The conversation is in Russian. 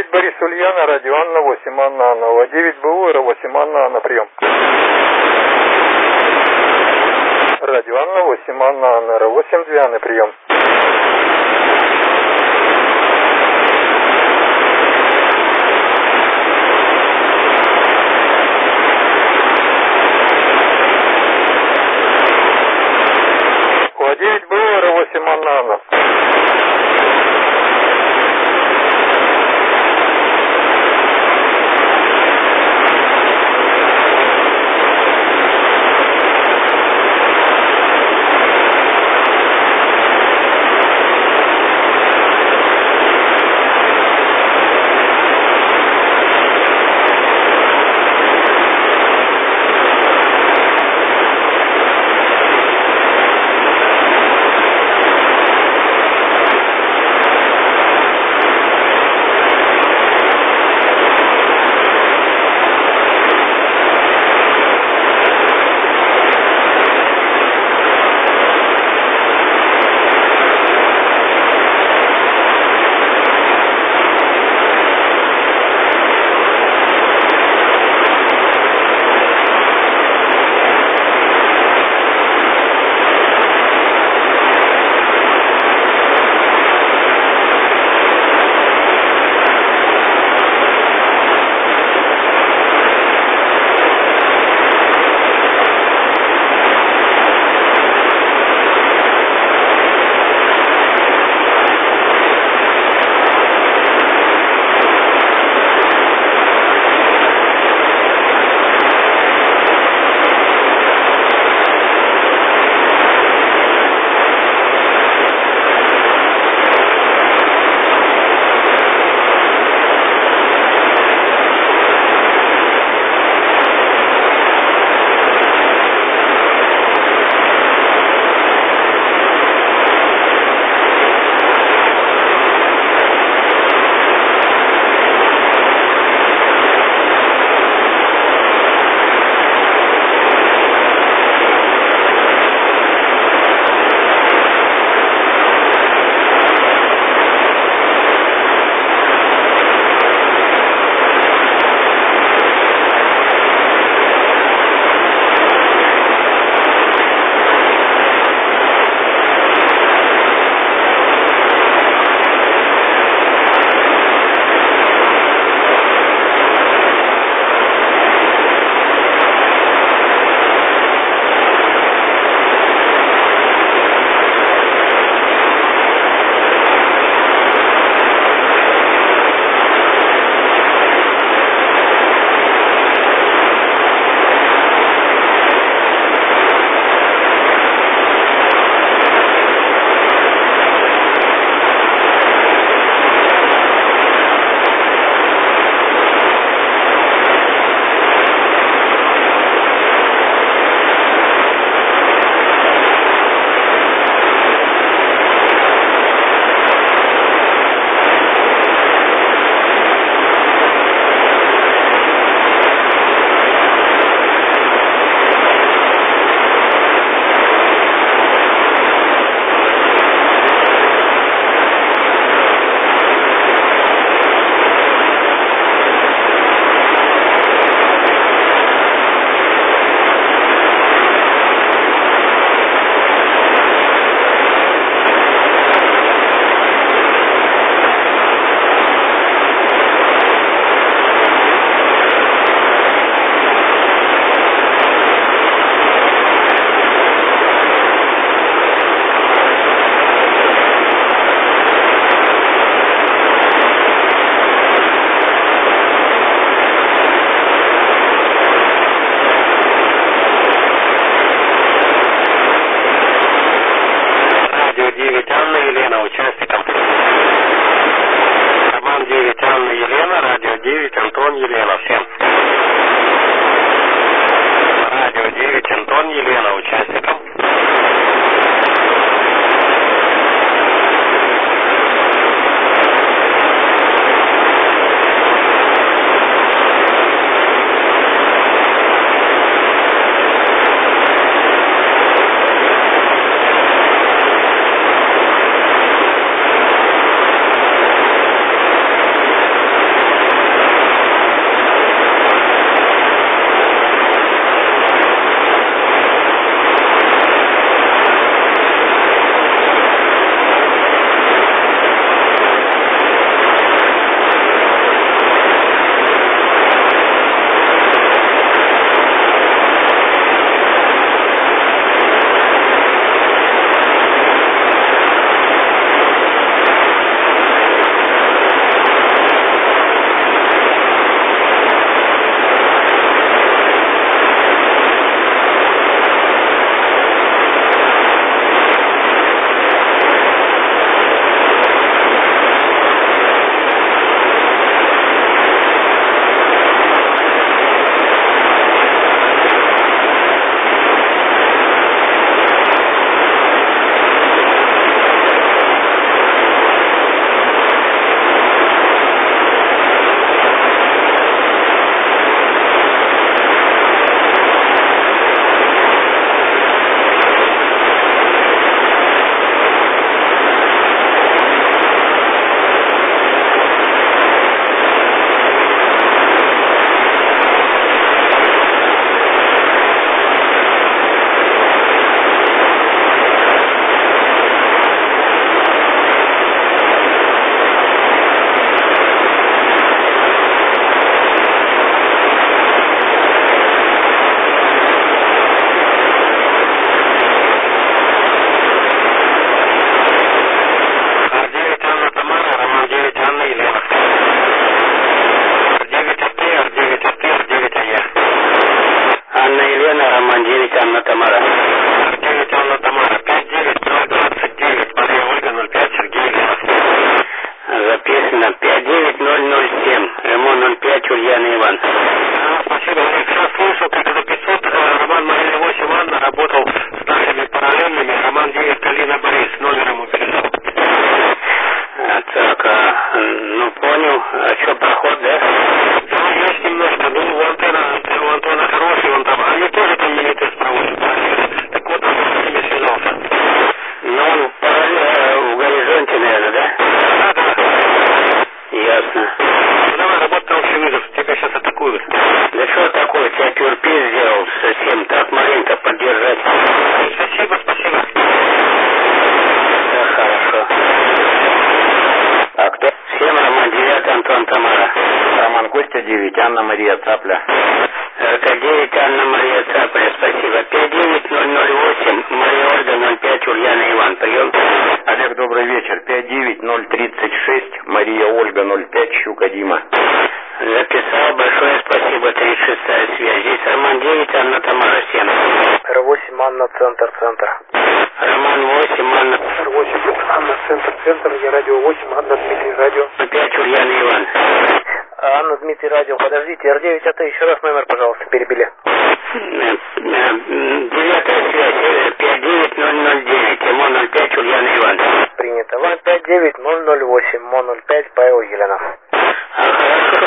9 Борис Ульяна, радио Анна, 8 Анна Анна, 9 БУ, 8 Анна Анна, прием. Радио Анна, 8 Анна Анна, 8 2 Анны, прием. У 9 БУ, 8 Анна Анна. Тамара. 9 Анна Тамара. 59029 Мария Ольга 05 Сергей Ильяс. Записано 59007 Ремон 05 Ульяна Иван. Спасибо, Олег. Сейчас слышал, как за 500 Роман Мария 8 Анна работал с нашими параллельными. Роман 9 Галина Борис. Номер ему передал. Так, ну понял. А что, проход, да? Да, есть немножко. Ну, у Антона хороший, он там. Они тоже там мини-тест проводят. Так вот, он с ними связался. Ну, он в горизонте, наверное, да? Да. Ясно. Ну, давай, работа на общий вызов. Тебя сейчас атакуют. Да что такое? Тебя тюрпиз сделал совсем. Так маленько поддержать. Спасибо. Да, хорошо. А кто? 7 Роман 9 Антон Тамара. Роман Костя 9, Анна Мария Цапля. РК-9 Анна Мария Цапля. Спасибо. 59008 Мария Ольга 05 Ульяна Иван. Прием. Олег, добрый вечер. 59036 Мария Ольга 05 Щука Дима. Записал. Большое спасибо. 36-я связь. Здесь Роман 9 Анна Тамара 7. Р8 Анна Центр. Роман 8 Анна. Р8 Анна Центр. Я радио 8 Анна Дмитрий радио. 05 Ульяна Иван. Анна Дмитрий радио. Подождите, Р9 АТ, еще раз номер, пожалуйста, перебили. 9-я связь. 59009 Мо 05 Ульяна Иван. Принято. 59008 Мо 05 Павел Елена. Хорошо.